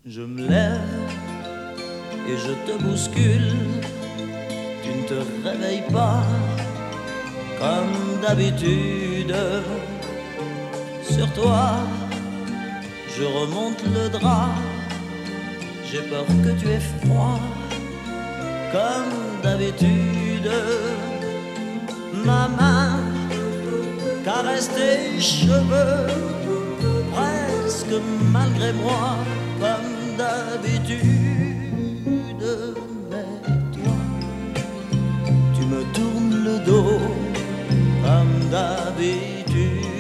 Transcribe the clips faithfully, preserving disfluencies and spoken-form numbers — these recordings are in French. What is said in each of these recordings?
Je me lève et je te bouscule. Tu ne te réveilles pas comme d'habitude. Sur toi, je remonte le drap. J'ai peur que tu aies froid comme d'habitude. Ma main caresse tes cheveux, presque malgré moi, comme d'habitude. Mais toi, tu me tournes le dos, comme d'habitude.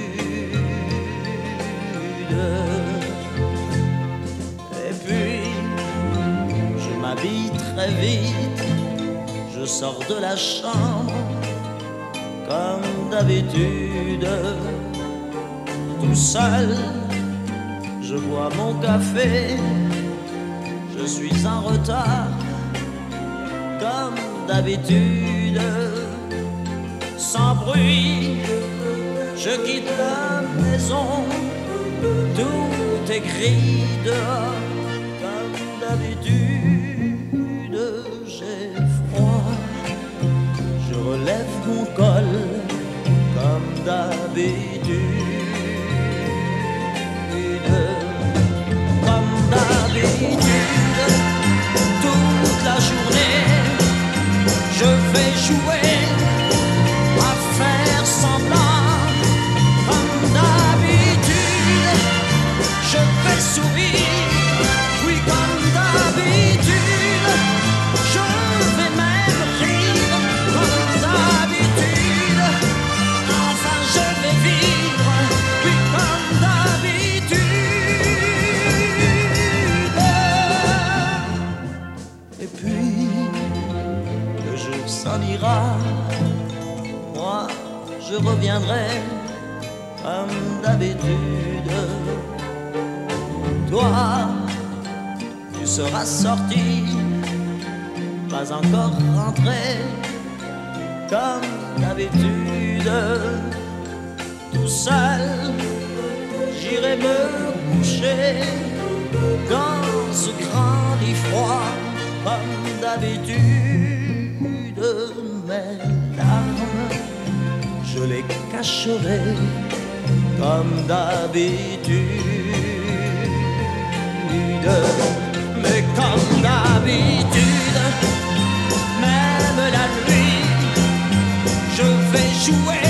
Et puis, je m'habille très vite, je sors de la chambre, comme d'habitude. Tout seul, je bois mon café, je suis en retard, comme d'habitude. Sans bruit, je quitte la maison, tout est gris dehors, comme d'habitude. J'ai froid, je relève mon col, comme d'habitude. Comme d'habitude, toute la journée, je vais jouer à faire semblant. Comme d'habitude, je vais sourire. Oui, comme d'habitude, je vais même rire. Comme d'habitude, enfin je vais vivre. Oui, comme d'habitude. Et puis, le jour s'en ira, moi je reviendrai comme d'habitude. Toi, tu seras sorti, pas encore rentré, comme d'habitude. Tout seul, j'irai me coucher dans ce grand lit froid, comme d'habitude. Mes larmes, je les cacherai, comme d'habitude. Mais comme d'habitude, même la nuit, je vais jouer